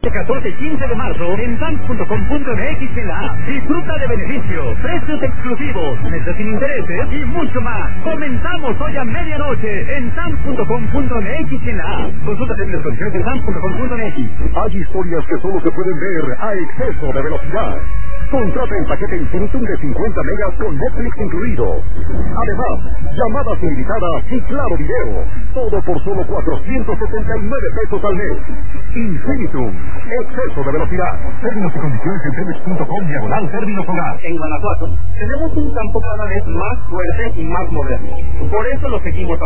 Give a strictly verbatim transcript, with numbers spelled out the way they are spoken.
catorce y quince de marzo en T A M punto com punto M X en la app. Disfruta de beneficios, precios exclusivos, meses sin intereses y mucho más. Comenzamos hoy a medianoche en T A M punto com punto M X en la app. Consulta en las condiciones de T A M punto com punto M X. Hay historias que solo se pueden ver a exceso de velocidad. Contrata el paquete Infinitum de cincuenta megas con Netflix incluido. Además, llamadas ilimitadas y claro video. Todo por solo cuatrocientos setenta y nueve pesos al mes. Infinitum. Exceso de velocidad. Términos y condiciones en telex punto com diagonal términos hogar. En Guanajuato tenemos un campo cada vez más fuerte y más moderno. Por eso lo seguimos